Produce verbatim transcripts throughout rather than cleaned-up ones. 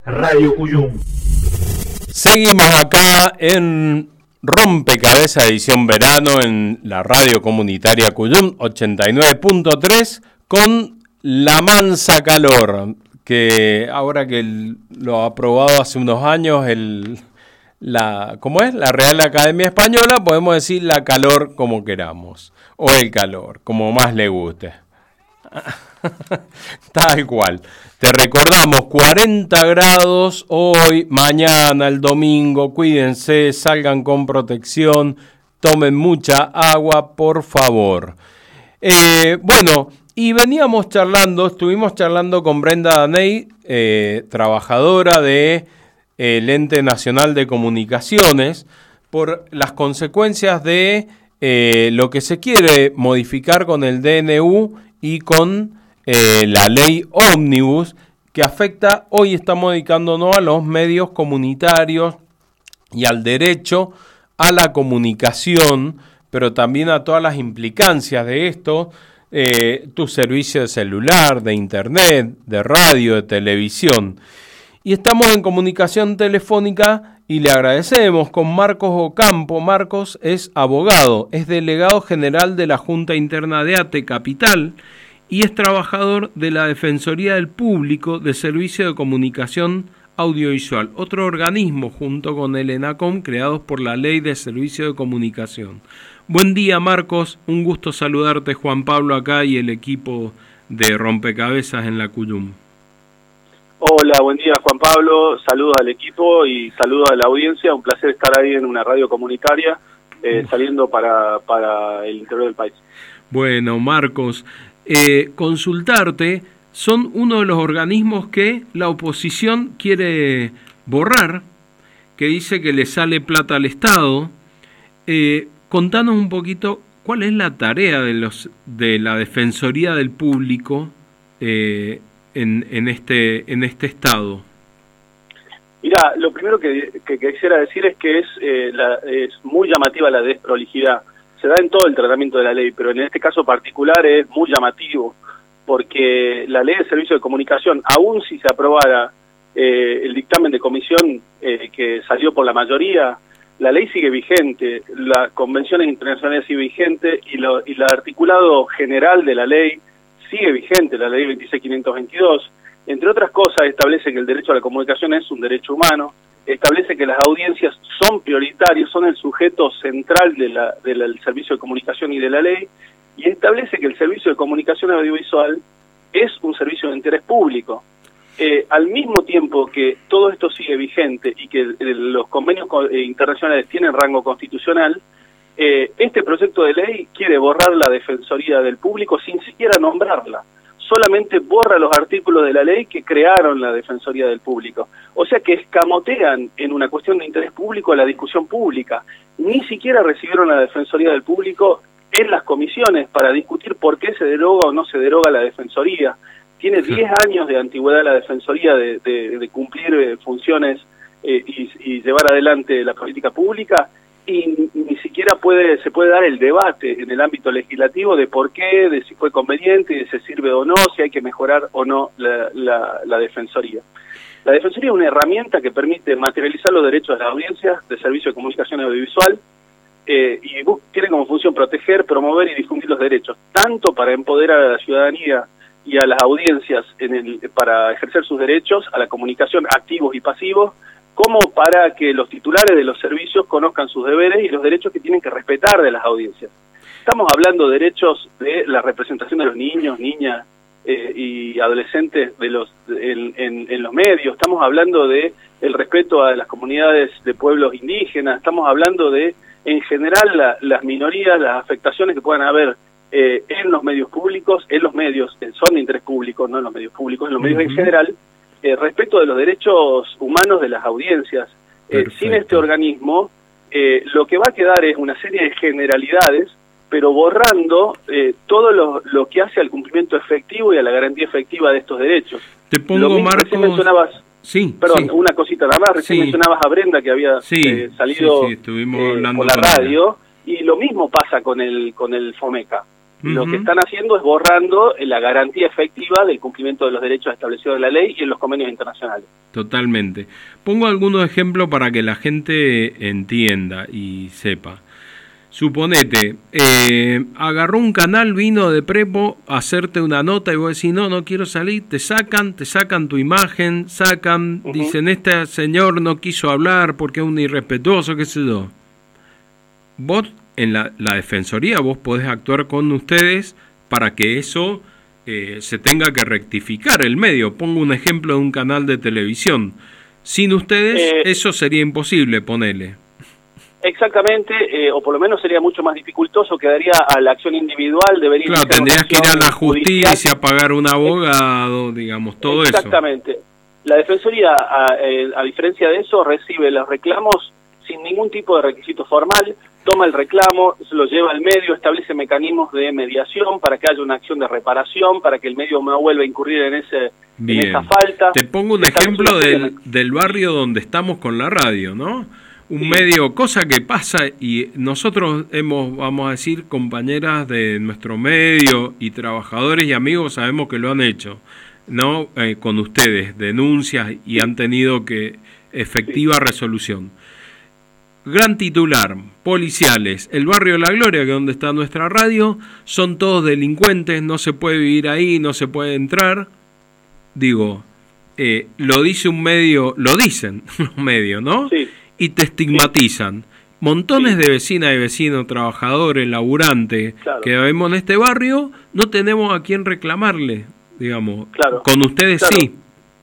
Radio Cuyum. Seguimos acá en Rompecabezas edición verano en la radio comunitaria Cuyum ochenta y nueve punto tres con La Mansa Calor, que ahora que el, lo ha aprobado hace unos años el la ¿cómo es? La Real Academia Española, podemos decir la calor como queramos, o el calor, como más le guste. Tal cual. Te recordamos, cuarenta grados hoy, mañana, el domingo. Cuídense, salgan con protección, tomen mucha agua, por favor. Eh, bueno, y veníamos charlando, estuvimos charlando con Brenda Daney, eh, trabajadora de el Ente Nacional de Comunicaciones, por las consecuencias de eh, lo que se quiere modificar con el D N U y con eh, la ley Ómnibus, que afecta, hoy estamos dedicándonos a los medios comunitarios y al derecho a la comunicación, pero también a todas las implicancias de esto, eh, tu servicio de celular, de internet, de radio, de televisión. Y estamos en comunicación telefónica y le agradecemos con Marcos Ocampo. Marcos es abogado, es delegado general de la Junta Interna de ATE Capital y es trabajador de la Defensoría del Público de Servicio de Comunicación Audiovisual, otro organismo junto con el ENACOM creados por la Ley de Servicio de Comunicación. Buen día, Marcos, un gusto saludarte, Juan Pablo acá y el equipo de Rompecabezas en la Cuyum. Hola, buen día Juan Pablo, saludos al equipo y saludos a la audiencia, un placer estar ahí en una radio comunitaria eh, saliendo para, para el interior del país. Bueno, Marcos, eh, consultarte, son uno de los organismos que la oposición quiere borrar, que dice que le sale plata al Estado. Eh, contanos un poquito cuál es la tarea de, los, de la Defensoría del Público eh, En, en este en este estado. Mira, lo primero que, que, que quisiera decir es que es, eh, la, es muy llamativa la desprolijidad. Se da en todo el tratamiento de la ley, pero en este caso particular es muy llamativo, porque la ley de servicio de comunicación, aún si se aprobara eh, el dictamen de comisión eh, que salió por la mayoría, la ley sigue vigente, las convenciones internacionales siguen vigentes y, lo, y el articulado general de la ley sigue vigente, la ley veintiséis mil quinientos veintidós, entre otras cosas establece que el derecho a la comunicación es un derecho humano, establece que las audiencias son prioritarias, son el sujeto central de la, de la, del servicio de comunicación y de la ley, y establece que el servicio de comunicación audiovisual es un servicio de interés público. Eh, al mismo tiempo que todo esto sigue vigente y que eh, los convenios eh, internacionales tienen rango constitucional, Eh, este proyecto de ley quiere borrar la Defensoría del Público sin siquiera nombrarla. Solamente borra los artículos de la ley que crearon la Defensoría del Público. O sea que escamotean en una cuestión de interés público la discusión pública. Ni siquiera recibieron la Defensoría del Público en las comisiones para discutir por qué se deroga o no se deroga la Defensoría. Tiene diez años de antigüedad la Defensoría de, de, de cumplir eh, funciones eh, y, y llevar adelante la política pública, y ni siquiera puede se puede dar el debate en el ámbito legislativo de por qué, de si fue conveniente, de si sirve o no, si hay que mejorar o no la, la, la Defensoría. La Defensoría es una herramienta que permite materializar los derechos de las audiencias de servicio de comunicación audiovisual eh, y tiene como función proteger, promover y difundir los derechos, tanto para empoderar a la ciudadanía y a las audiencias en el, para ejercer sus derechos a la comunicación activos y pasivos, como para que los titulares de los servicios conozcan sus deberes y los derechos que tienen que respetar de las audiencias. Estamos hablando de derechos de la representación de los niños, niñas eh, y adolescentes de los en, en, en los medios, estamos hablando de el respeto a las comunidades de pueblos indígenas, estamos hablando de, en general, la, las minorías, las afectaciones que puedan haber eh, en los medios públicos, en los medios, son de interés público, no en los medios públicos, en los medios uh-huh. en general, Eh, respecto de los derechos humanos de las audiencias. Eh, sin este organismo, eh, lo que va a quedar es una serie de generalidades, pero borrando eh, todo lo, lo que hace al cumplimiento efectivo y a la garantía efectiva de estos derechos. Te pongo, lo Marcos... Recién mencionabas, sí, perdón, sí. una cosita nada más, recién sí. mencionabas a Brenda que había sí, eh, salido sí, sí, estuvimos eh, hablando por la con radio, ella. Y lo mismo pasa con el, con el FOMECA. Uh-huh. Lo que están haciendo es borrando la garantía efectiva del cumplimiento de los derechos establecidos en la ley y en los convenios internacionales. Totalmente. Pongo algunos ejemplos para que la gente entienda y sepa. Suponete, eh, agarró un canal, vino de prepo a hacerte una nota y vos decís, no, no quiero salir, te sacan, te sacan tu imagen, sacan, uh-huh. dicen, este señor no quiso hablar porque es un irrespetuoso, qué sé yo. Vos, en la, la Defensoría, vos podés actuar con ustedes para que eso eh, se tenga que rectificar el medio. Pongo un ejemplo de un canal de televisión. Sin ustedes, eh... eso sería imposible, ponele. Exactamente, eh, o por lo menos sería mucho más dificultoso, quedaría a la acción individual, debería... Claro, tendrías que ir a la justicia, judicial. Pagar un abogado, digamos, todo Exactamente. eso. Exactamente. La Defensoría, a, eh, a diferencia de eso, recibe los reclamos sin ningún tipo de requisito formal, toma el reclamo, se lo lleva al medio, establece mecanismos de mediación para que haya una acción de reparación, para que el medio no vuelva a incurrir en, ese, en esa falta. Te pongo un ejemplo del, del barrio donde estamos con la radio, ¿no? Un sí. medio, cosa que pasa, y nosotros hemos, vamos a decir, compañeras de nuestro medio y trabajadores y amigos sabemos que lo han hecho, ¿no? Eh, con ustedes, denuncias y sí. han tenido que efectiva sí. resolución. Gran titular, policiales, el barrio de La Gloria, que es donde está nuestra radio, son todos delincuentes, no se puede vivir ahí, no se puede entrar. Digo, eh, lo dice un medio, lo dicen los medios, ¿no? Sí. Y te estigmatizan. Montones sí. de vecinas y vecinos, trabajadores, laburantes, claro. que vemos en este barrio, no tenemos a quién reclamarle, digamos. Claro. Con ustedes claro. sí.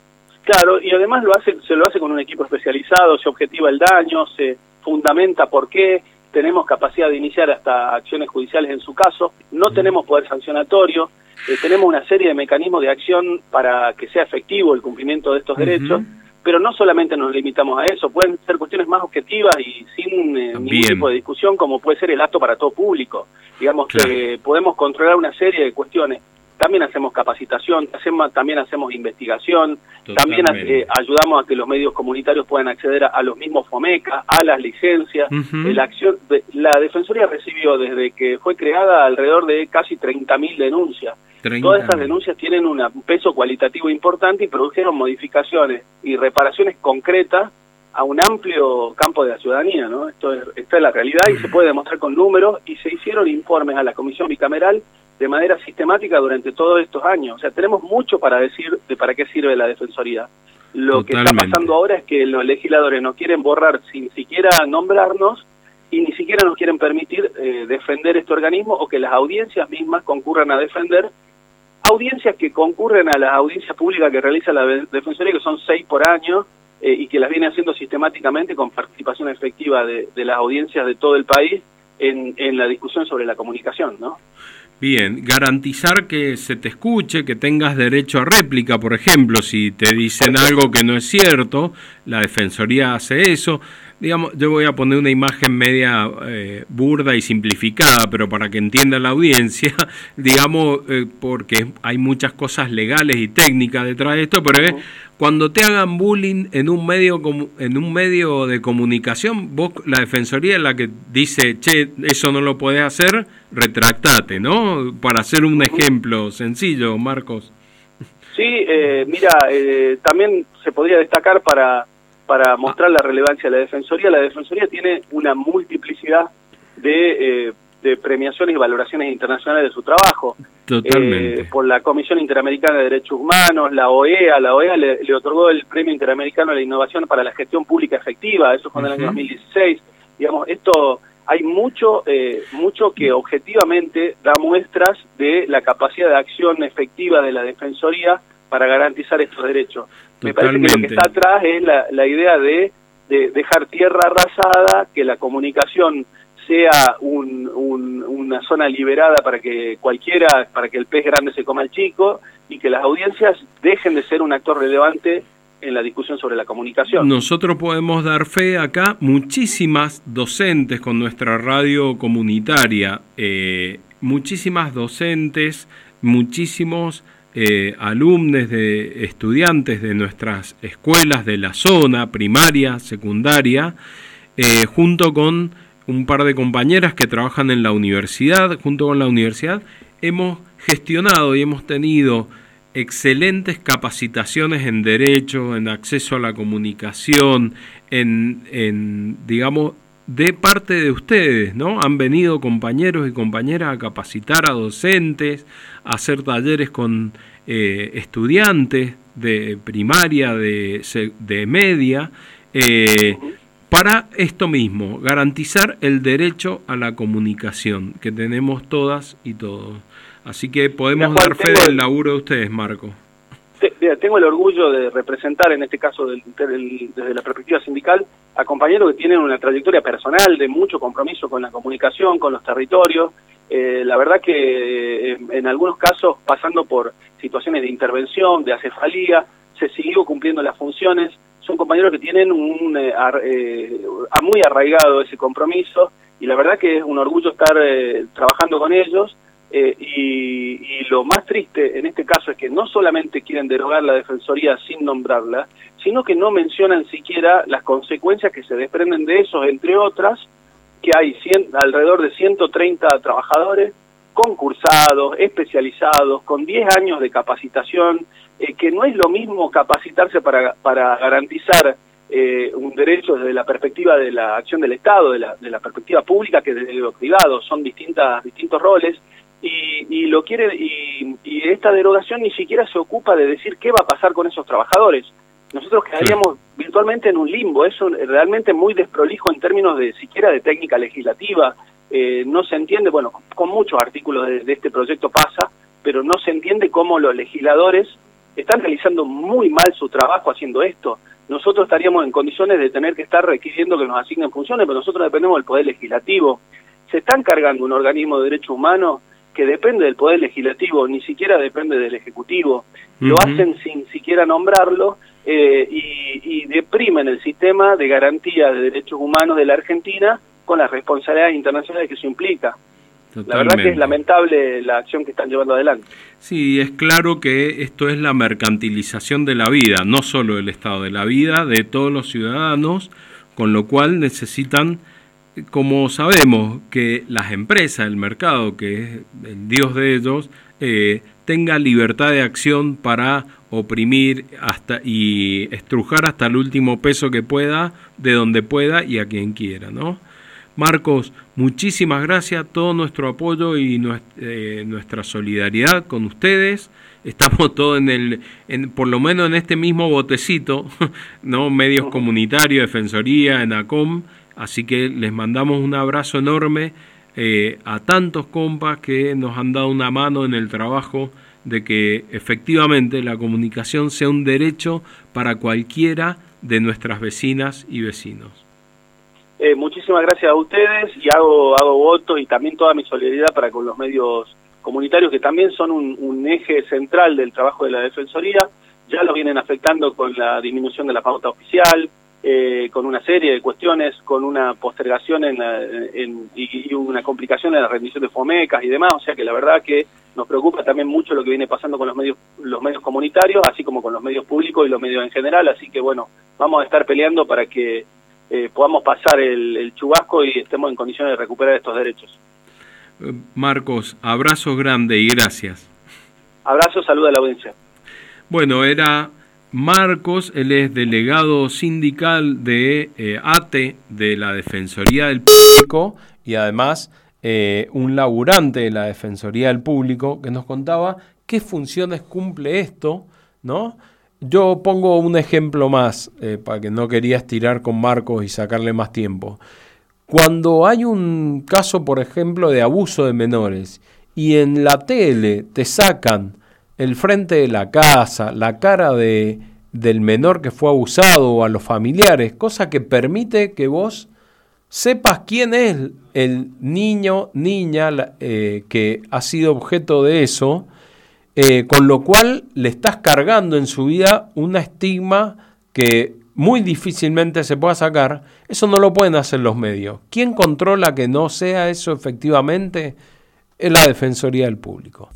Claro, y además lo hace, se lo hace con un equipo especializado, se objetiva el daño, se fundamenta por qué, tenemos capacidad de iniciar hasta acciones judiciales en su caso, no tenemos poder sancionatorio, eh, tenemos una serie de mecanismos de acción para que sea efectivo el cumplimiento de estos uh-huh. derechos, pero no solamente nos limitamos a eso, pueden ser cuestiones más objetivas y sin eh, ningún tipo de discusión, como puede ser el acto para todo público. Digamos claro. que podemos controlar una serie de cuestiones. También hacemos capacitación, hacemos, también hacemos investigación, Totalmente. también eh, ayudamos a que los medios comunitarios puedan acceder a, a los mismos FOMECA, a las licencias. Uh-huh. La, acción de, la Defensoría recibió desde que fue creada alrededor de casi treinta mil denuncias. Todas esas denuncias tienen una, un peso cualitativo importante y produjeron modificaciones y reparaciones concretas a un amplio campo de la ciudadanía, ¿no? Esto es, esta es la realidad y se puede demostrar con números, y se hicieron informes a la Comisión Bicameral de manera sistemática durante todos estos años. O sea, tenemos mucho para decir de para qué sirve la Defensoría. Lo Totalmente. que está pasando ahora es que los legisladores no quieren borrar sin siquiera nombrarnos y ni siquiera nos quieren permitir eh, defender este organismo, o que las audiencias mismas concurran a defender, audiencias que concurren a las audiencias públicas que realiza la Defensoría, que son seis por año, eh, y que las viene haciendo sistemáticamente con participación efectiva de, de las audiencias de todo el país en, en la discusión sobre la comunicación, ¿no? Bien, garantizar que se te escuche, que tengas derecho a réplica, por ejemplo, si te dicen algo que no es cierto, la Defensoría hace eso. Digamos, yo voy a poner una imagen media eh, burda y simplificada, pero para que entienda la audiencia, digamos, eh, porque hay muchas cosas legales y técnicas detrás de esto, pero es cuando te hagan bullying en un medio en un medio de comunicación, vos, la Defensoría es la que dice, che, eso no lo podés hacer, retractate, ¿no? Para hacer un ejemplo sencillo, Marcos. Sí, eh, mira, eh, también se podría destacar para... para mostrar la relevancia de la Defensoría. La Defensoría tiene una multiplicidad de, eh, de premiaciones y valoraciones internacionales de su trabajo. Totalmente. Eh, por la Comisión Interamericana de Derechos Humanos, la O E A, la O E A le, le otorgó el Premio Interamericano de la Innovación para la Gestión Pública Efectiva, eso fue en el uh-huh. año dos mil dieciséis. Digamos, esto, hay mucho, eh, mucho que objetivamente da muestras de la capacidad de acción efectiva de la Defensoría para garantizar estos derechos. Me Totalmente. Parece que lo que está atrás es la, la idea de, de dejar tierra arrasada, que la comunicación sea un, un, una zona liberada para que cualquiera, para que el pez grande se coma al chico, y que las audiencias dejen de ser un actor relevante en la discusión sobre la comunicación. Nosotros podemos dar fe acá, muchísimas docentes con nuestra radio comunitaria, eh, muchísimas docentes, muchísimos Eh, alumnos, de estudiantes de nuestras escuelas de la zona, primaria, secundaria, eh, junto con un par de compañeras que trabajan en la universidad, junto con la universidad, hemos gestionado y hemos tenido excelentes capacitaciones en derecho, en acceso a la comunicación, en, en digamos, de parte de ustedes, ¿no? Han venido compañeros y compañeras a capacitar a docentes, a hacer talleres con eh, estudiantes de primaria, de, de media, eh, para esto mismo, garantizar el derecho a la comunicación que tenemos todas y todos. Así que podemos dar fe del laburo de ustedes, Marco. Tengo el orgullo de representar, en este caso del, del, desde la perspectiva sindical, a compañeros que tienen una trayectoria personal de mucho compromiso con la comunicación, con los territorios. Eh, la verdad que eh, en algunos casos, pasando por situaciones de intervención, de acefalía, se siguió cumpliendo las funciones. Son compañeros que tienen un eh, ar, eh, muy arraigado ese compromiso, y la verdad que es un orgullo estar eh, trabajando con ellos. Eh, y, y lo más triste en este caso es que no solamente quieren derogar la Defensoría sin nombrarla, sino que no mencionan siquiera las consecuencias que se desprenden de eso, entre otras, que hay cien, alrededor de ciento treinta trabajadores concursados, especializados, con diez años de capacitación, eh, que no es lo mismo capacitarse para, para garantizar eh, un derecho desde la perspectiva de la acción del Estado, de la, de la perspectiva pública, que desde lo privado. Son distintas, distintos roles. Y, y lo quiere y, y esta derogación ni siquiera se ocupa de decir qué va a pasar con esos trabajadores. Nosotros quedaríamos virtualmente en un limbo. Eso es realmente muy desprolijo en términos de siquiera de técnica legislativa. Eh, no se entiende, bueno, con muchos artículos de, de este proyecto pasa, pero no se entiende cómo los legisladores están realizando muy mal su trabajo haciendo esto. Nosotros estaríamos en condiciones de tener que estar requiriendo que nos asignen funciones, pero nosotros dependemos del Poder Legislativo. Se están cargando un organismo de derechos humanos que depende del Poder Legislativo, ni siquiera depende del Ejecutivo. Uh-huh. Lo hacen sin siquiera nombrarlo eh, y, y deprimen el sistema de garantía de derechos humanos de la Argentina con las responsabilidades internacionales que eso implica. Totalmente. La verdad que es lamentable la acción que están llevando adelante. Sí, es claro que esto es la mercantilización de la vida, no solo del Estado, de la vida de todos los ciudadanos, con lo cual necesitan, como sabemos, que las empresas, el mercado, que es el dios de ellos, eh, tenga libertad de acción para oprimir hasta y estrujar hasta el último peso que pueda, de donde pueda y a quien quiera, ¿no? Marcos, muchísimas gracias, todo nuestro apoyo y nuestra, eh, nuestra solidaridad con ustedes. Estamos todos en el, en, por lo menos en este mismo botecito, ¿no? Medios comunitarios, Defensoría, ENACOM. Así que les mandamos un abrazo enorme eh, a tantos compas que nos han dado una mano en el trabajo de que efectivamente la comunicación sea un derecho para cualquiera de nuestras vecinas y vecinos. Eh, muchísimas gracias a ustedes y hago, hago votos y también toda mi solidaridad para con los medios comunitarios, que también son un, un eje central del trabajo de la Defensoría. Ya lo vienen afectando con la disminución de la pauta oficial, Eh, con una serie de cuestiones, con una postergación en, la, en y, y una complicación en la rendición de FOMECAS y demás, o sea que la verdad que nos preocupa también mucho lo que viene pasando con los medios los medios comunitarios, así como con los medios públicos y los medios en general, así que bueno, vamos a estar peleando para que eh, podamos pasar el, el chubasco y estemos en condiciones de recuperar estos derechos. Marcos, abrazos grandes y gracias. Abrazos, saludos a la audiencia. Bueno, era Marcos, él es delegado sindical de eh, A T E, de la Defensoría del Público, y además eh, un laburante de la Defensoría del Público, que nos contaba qué funciones cumple esto, ¿no? Yo pongo un ejemplo más, eh, para que no quería estirar con Marcos y sacarle más tiempo. Cuando hay un caso, por ejemplo, de abuso de menores, y en la tele te sacan el frente de la casa, la cara de, del menor que fue abusado o a los familiares, cosa que permite que vos sepas quién es el niño, niña eh, que ha sido objeto de eso, eh, con lo cual le estás cargando en su vida un estigma que muy difícilmente se pueda sacar. Eso no lo pueden hacer los medios. ¿Quién controla que no sea eso efectivamente? Es la Defensoría del Público.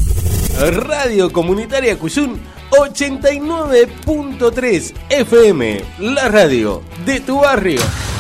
Radio Comunitaria Cuyún ochenta y nueve punto tres F M, la radio de tu barrio.